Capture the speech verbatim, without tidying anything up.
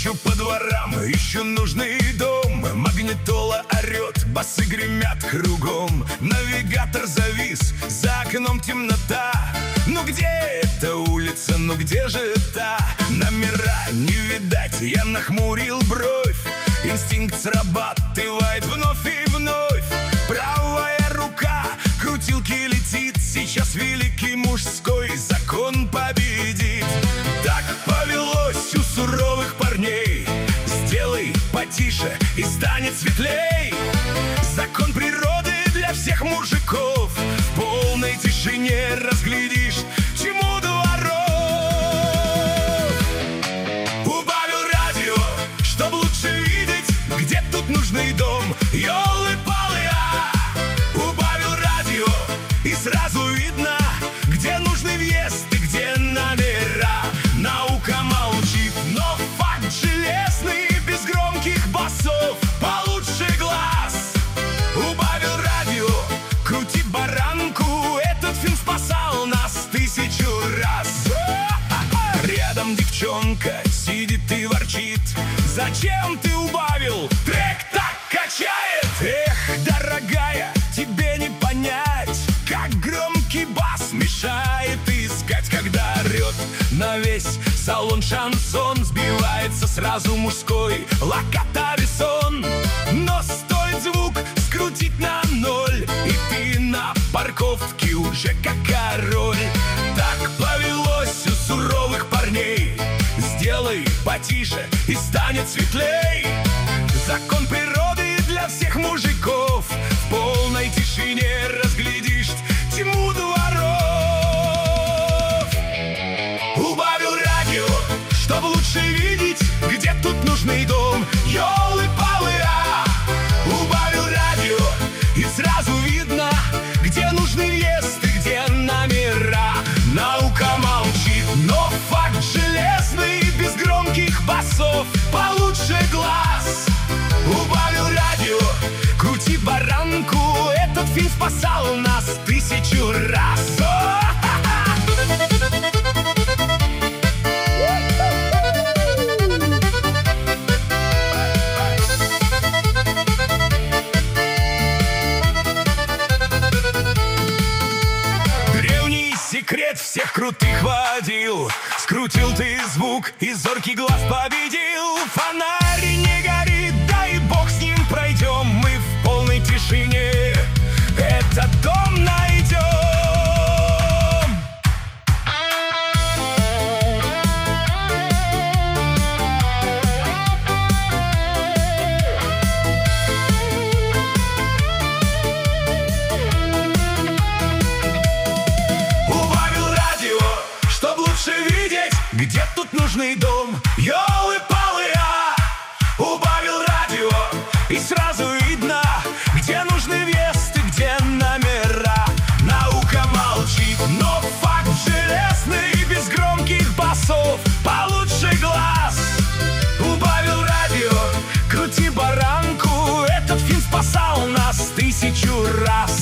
Ищу по дворам, ищу нужный дом. Магнитола орет, басы гремят кругом. Навигатор завис, за окном темнота. Ну где эта улица, ну где же та? Номера не видать, я нахмурил бровь. Инстинкт срабатывает вновь и вновь. Правая рука крутилки летит. Сейчас великий мужской закон победит. Так повелось у суровых парней. Сделай потише и станет светлей. Закон природы для всех мужиков. В полной тишине разглядишь тьму дворов. Убавил радио, чтоб лучше видеть, где тут нужный дом. Ёлы-палы, а! Убавил радио, и сразу видно, где нужный въезд и где номера. Наука молчит, но факт железный, без громких басов, получше глаз. Убавил радио, крути баранку, этот фильм спасал нас тысячу раз. Рядом девчонка сидит и ворчит: зачем ты убавил? Трек так качает. Эх, дорогая, тебе не понять, как громкий бас мешает искать. Когда орет на весь салон шансон, сбивается сразу мужской локотависон. Но стоит звук скрутить на ноль, и ты на парковке уже как король. Так повелось у суровых парней. Сделай потише и станет светлей. Закон природы для всех мужиков. В полной тишине разглядишь тьму дворов. Убавил радио, чтоб лучше видеть, где тут нужный дом. Ёлы-палы, а! Убавил радио, и сразу видно, где нужный въезд и где номера. Наука молчит, но факт железный, без громких басов, получше глаз. Убавил радио, крути баранку, этот фильм спасал нас тысячу раз. Древний секрет всех крутых водил. Скрутил ты звук, и зоркий глаз победил. Фонарь не горит, дай бог с ним пройдем. Мы в полной тишине этот дом найдем. Убавил радио, чтоб лучше видеть, где тут нужный дом. Ёлы-палы, а! Убавил радио, и сразу видно, где нужный въезд и где номера. Наука молчит, но факт железный, без громких басов, получше глаз. Убавил радио, крути баранку, этот фильм спасал нас тысячу раз.